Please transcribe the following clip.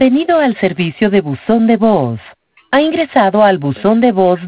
Bienvenido al servicio de buzón de voz. Ha ingresado al buzón de voz